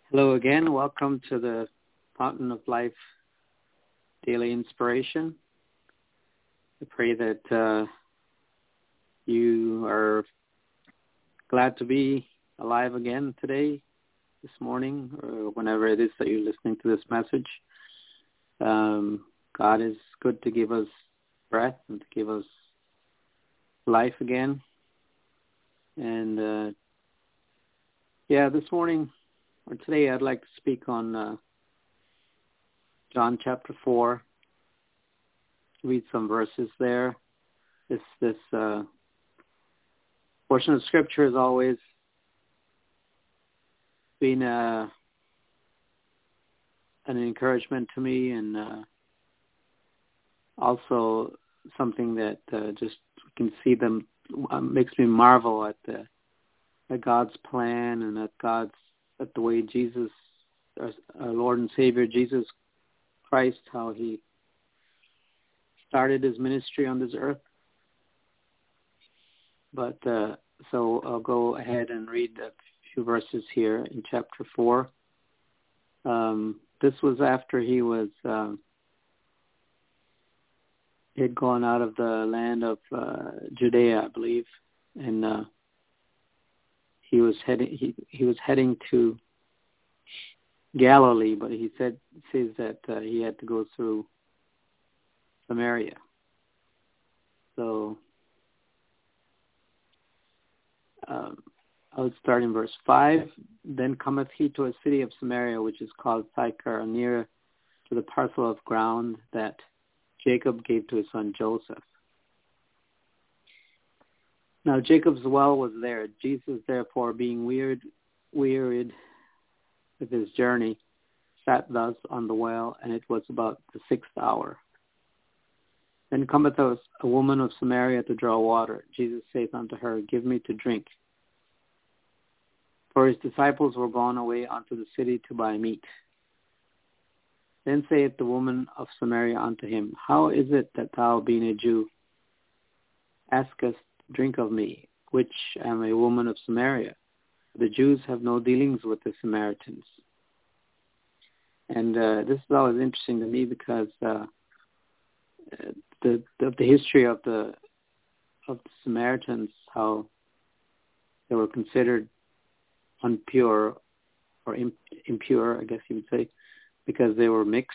Hello again. Welcome to the Fountain of Life Daily Inspiration. I pray that you are glad to be alive again today, this morning, or whenever it is that you're listening to this message. God is good to give us breath and to give us life again. And this morning, or today, I'd like to speak on John chapter 4. Read some verses there. This portion of Scripture has always been an encouragement to me, and also something that just can see them makes me marvel at God's plan and at the way Jesus, our Lord and Savior Jesus Christ, how he started his ministry on this earth. But so I'll go ahead and read a few verses here in chapter 4. This was after he had gone out of the land of Judea, I believe, and he was heading to Galilee, but he says that he had to go through Samaria. So I'll start in verse 5. Then cometh he to a city of Samaria, which is called Sychar, near to the parcel of ground that Jacob gave to his son Joseph. Now Jacob's well was there. Jesus, therefore, being wearied with his journey, sat thus on the well, and it was about the 6th hour. Then cometh a woman of Samaria to draw water. Jesus saith unto her, Give me to drink. For his disciples were gone away unto the city to buy meat. Then saith the woman of Samaria unto him, How is it that thou, being a Jew, askest drink of me, which am a woman of Samaria? The Jews have no dealings with the Samaritans. And this is always interesting to me because the history of the Samaritans, how they were considered impure, I guess you would say, because they were mixed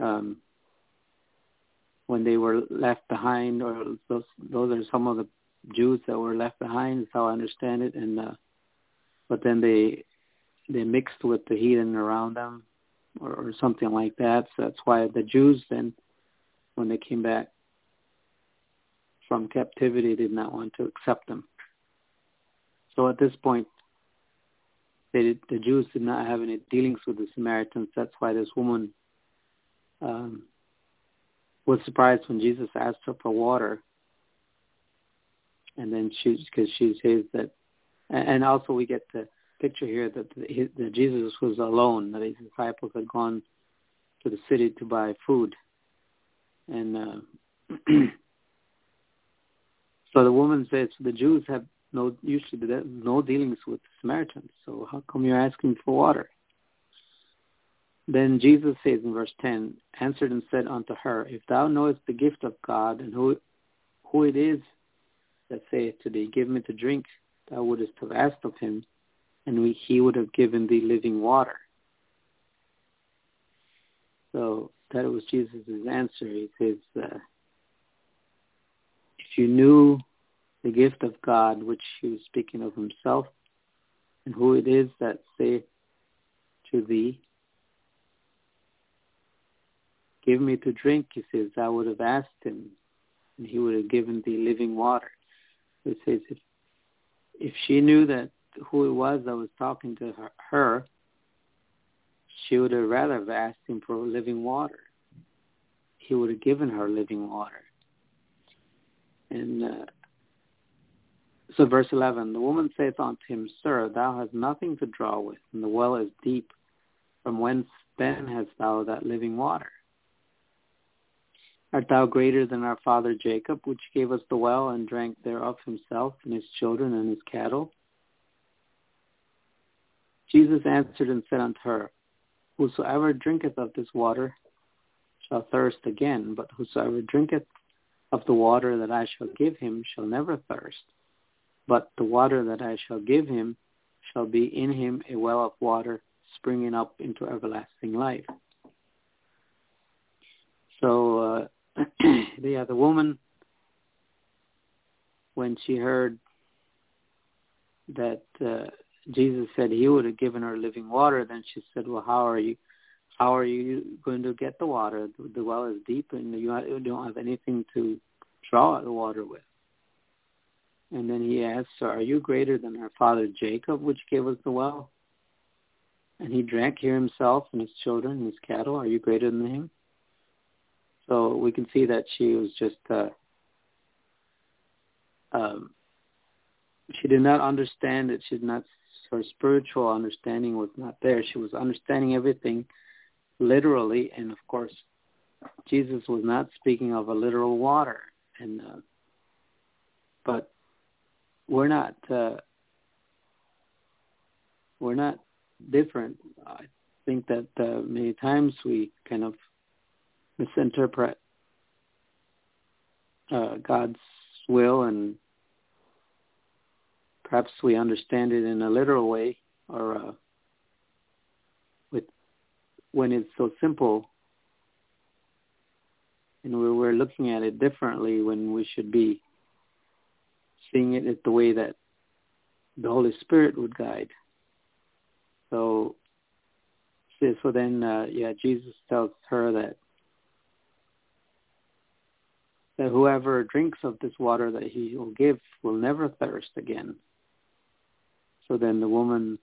when they were left behind, or those are some of the Jews that were left behind, is how I understand it, and but then they mixed with the heathen around them, or something like that. So that's why the Jews then, when they came back from captivity, did not want to accept them. So at this point, the Jews did not have any dealings with the Samaritans. That's why this woman was surprised when Jesus asked her for water. And then because she says that, and also we get the picture here that Jesus was alone, that his disciples had gone to the city to buy food. And so the woman says, the Jews have usually no dealings with the Samaritans, so how come you're asking for water? Then Jesus says in verse 10, answered and said unto her, If thou knowest the gift of God, and who it is that saith to thee, Give me to drink, thou wouldest have asked of him, and he would have given thee living water. So that was Jesus' answer. He says, if you knew the gift of God, which he was speaking of himself, and who it is that saith to thee, Give me to drink, he says, I would have asked him, and he would have given thee living water. It says if she knew that who it was that was talking to her, she would have rather have asked him for living water. He would have given her living water. And so verse 11, the woman saith unto him, Sir, thou hast nothing to draw with, and the well is deep. From whence then hast thou that living water? Art thou greater than our father Jacob, which gave us the well and drank thereof himself and his children and his cattle? Jesus answered and said unto her, Whosoever drinketh of this water shall thirst again, but whosoever drinketh of the water that I shall give him shall never thirst. But the water that I shall give him shall be in him a well of water springing up into everlasting life. So, the woman, when she heard that Jesus said he would have given her living water, then she said, well, how are you going to get the water? The well is deep and you don't have anything to draw the water with. And then he asked her, are you greater than our father Jacob, which gave us the well? And he drank here himself and his children and his cattle. Are you greater than him? So we can see that she was just, she did not understand it. Her spiritual understanding was not there. She was understanding everything literally. And of course, Jesus was not speaking of a literal water. And, but we're not different. I think that many times we kind of misinterpret God's will, and perhaps we understand it in a literal way, or when it's so simple, and we're looking at it differently when we should be seeing it the way that the Holy Spirit would guide. So then, Jesus tells her that whoever drinks of this water that he will give will never thirst again. So then the woman,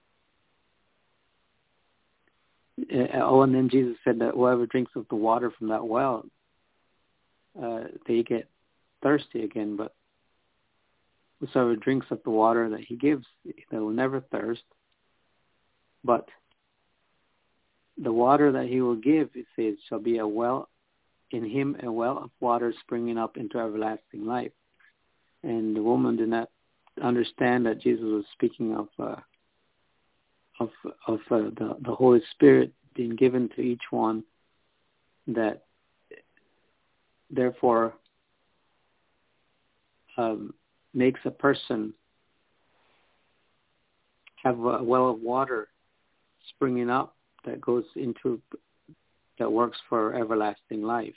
and then Jesus said that whoever drinks of the water from that well, they get thirsty again, but whosoever drinks of the water that he gives, they will never thirst. But the water that he will give, it says, shall be a well in him, a well of water springing up into everlasting life. And the woman did not understand that Jesus was speaking of the Holy Spirit being given to each one, that therefore makes a person have a well of water springing up that works for everlasting life.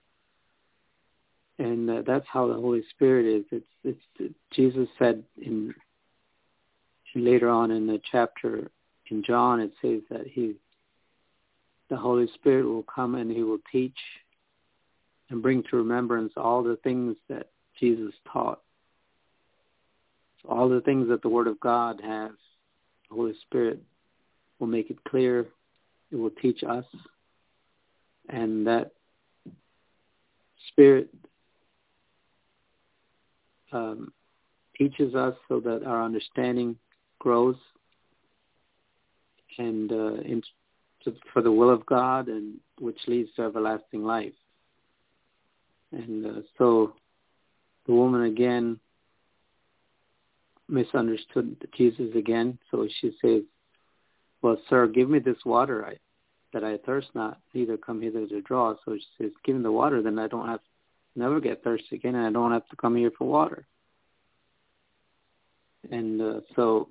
And that's how the Holy Spirit is. It's Jesus said later on in the chapter in John, it says that the Holy Spirit will come and he will teach and bring to remembrance all the things that Jesus taught. So all the things that the Word of God has, the Holy Spirit will make it clear. It will teach us. And that Spirit teaches us so that our understanding grows and for the will of God, and which leads to everlasting life. And so the woman again misunderstood Jesus again. So she says, well, sir, give me this water that I thirst not, neither come hither to draw. So she says, give me the water, then I don't have never get thirsty again, and I don't have to come here for water. And so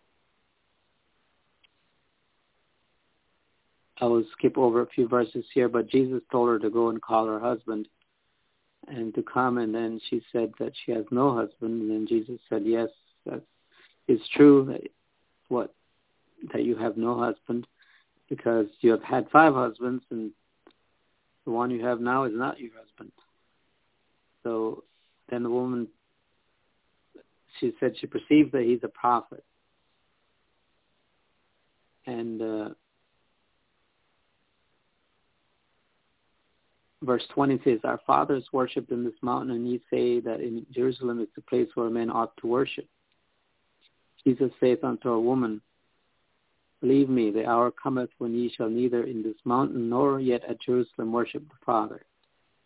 I will skip over a few verses here, but Jesus told her to go and call her husband and to come, and then she said that she has no husband, and then Jesus said, yes, that is true that you have no husband, because you have had 5 husbands, and the one you have now is not your husband. So then the woman, she said she perceived that he's a prophet. And verse 20 says, our fathers worshipped in this mountain, and ye say that in Jerusalem is the place where men ought to worship. Jesus saith unto a woman, believe me, the hour cometh when ye shall neither in this mountain nor yet at Jerusalem worship the Father.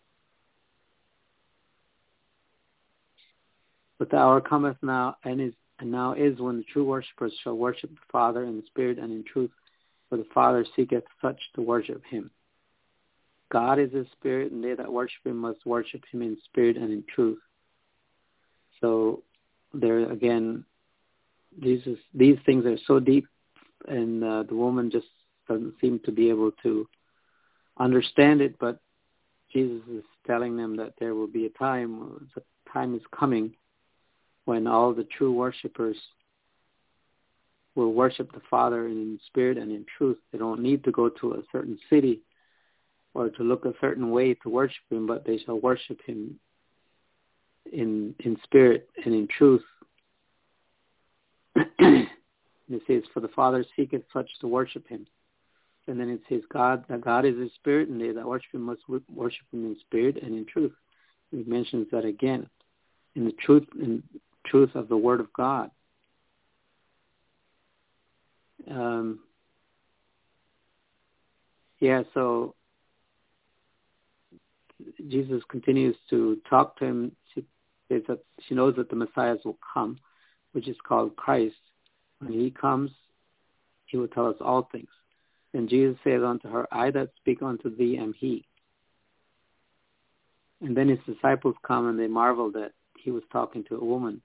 But the hour cometh now, and is And now is when the true worshippers shall worship the Father in spirit and in truth, for the Father seeketh such to worship him. God is a spirit, and they that worship him must worship him in spirit and in truth. So there again, these things are so deep, and the woman just doesn't seem to be able to understand it, but Jesus is telling them that there will be a time, the time is coming, when all the true worshipers will worship the Father in spirit and in truth. They don't need to go to a certain city or to look a certain way to worship him, but they shall worship him in spirit and in truth. It says, for the Father seeketh such to worship him. And then it says, that God is a spirit, and they that worship him must worship him in spirit and in truth. He mentions that again, in the truth of the Word of God. So Jesus continues to talk to him. She says that she knows that the Messiah will come, which is called Christ. When he comes, he will tell us all things. And Jesus says unto her, I that speak unto thee am he. And then his disciples come and they marvel that he was talking to a woman.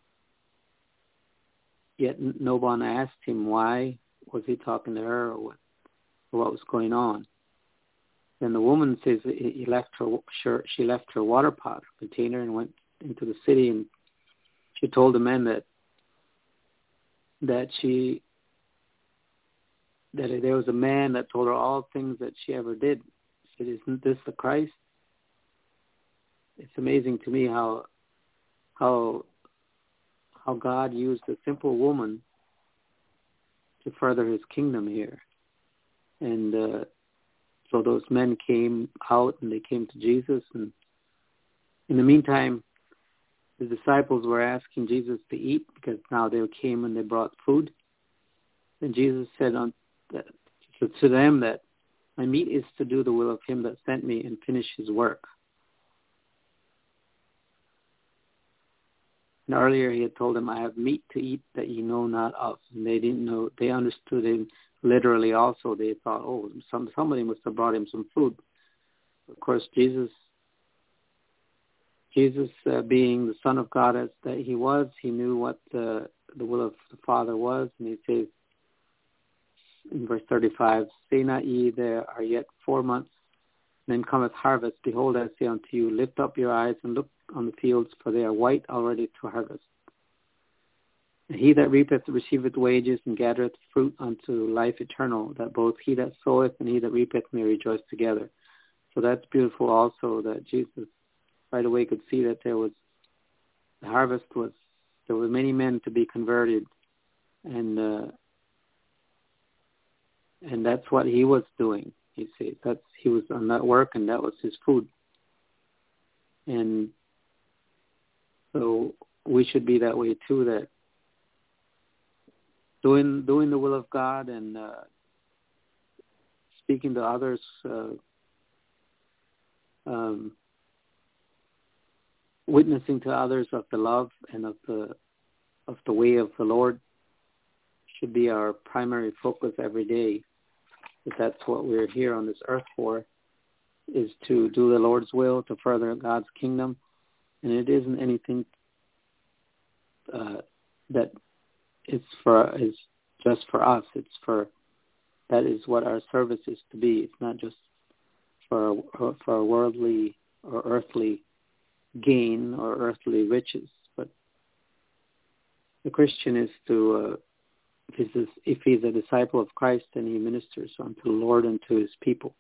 Yet no one asked him why was he talking to her or what was going on. Then the woman says that she left her water pot container and went into the city, and she told the men that there was a man that told her all things that she ever did. She said, isn't this the Christ? It's amazing to me how God used a simple woman to further his kingdom here. And so those men came out and they came to Jesus. And in the meantime, the disciples were asking Jesus to eat because now they came and they brought food. And Jesus said to them that my meat is to do the will of him that sent me and finish his work. And earlier he had told them, I have meat to eat that ye know not of. And they didn't know, they understood him literally also. They thought, oh, somebody must have brought him some food. Of course, Jesus being the Son of God as that he was, he knew what the will of the Father was. And he says in verse 35, say not ye, there are yet 4 months, then cometh harvest. Behold, I say unto you, lift up your eyes and look on the fields, for they are white already to harvest. And he that reapeth receiveth wages and gathereth fruit unto life eternal, that both he that soweth and he that reapeth may rejoice together. So that's beautiful also, that Jesus right away could see that there were many men to be converted, and that's what he was doing. He said he was on that work, and that was his food. And so we should be that way too, that doing the will of God and speaking to others, witnessing to others of the love and of the way of the Lord should be our primary focus every day. If that's what we're here on this earth for, is to do the Lord's will, to further God's kingdom. And it isn't anything that is just for us. That is what our service is to be. It's not just for a worldly or earthly gain or earthly riches, but the Christian is to if he's a disciple of Christ, then he ministers unto the Lord and to his people.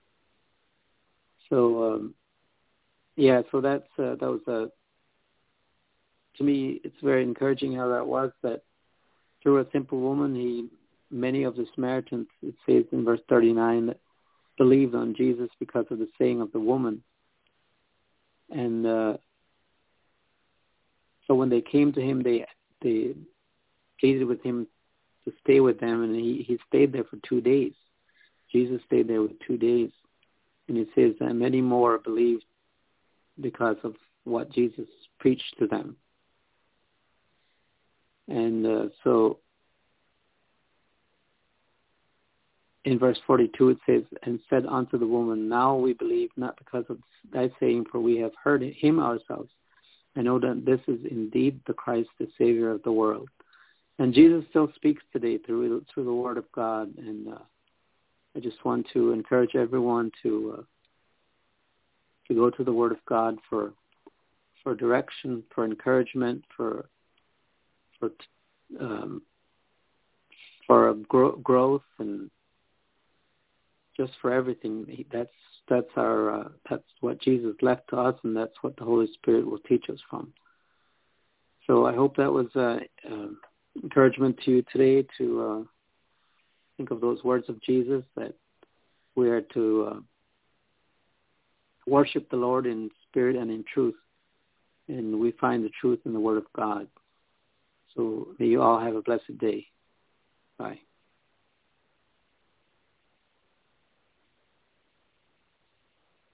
So so that was to me, it's very encouraging how that was, that through a simple woman, many of the Samaritans, it says in verse 39, that believed on Jesus because of the saying of the woman. And so when they came to him, they pleaded with him to stay with them, and he stayed there for 2 days. Jesus stayed there for 2 days. And it says that many more believed because of what Jesus preached to them. And so in verse 42 it says, and said unto the woman, now we believe not because of thy saying, for we have heard him ourselves. I know that this is indeed the Christ, the Savior of the world. And Jesus still speaks today through the Word of God. And I just want to encourage everyone to go to the Word of God for direction, for encouragement, for growth, and just for everything. That's what Jesus left to us, and that's what the Holy Spirit will teach us from. So I hope that was encouragement to you today to think of those words of Jesus, that we are to worship the Lord in spirit and in truth, and we find the truth in the Word of God. So may you all have a blessed day. Bye.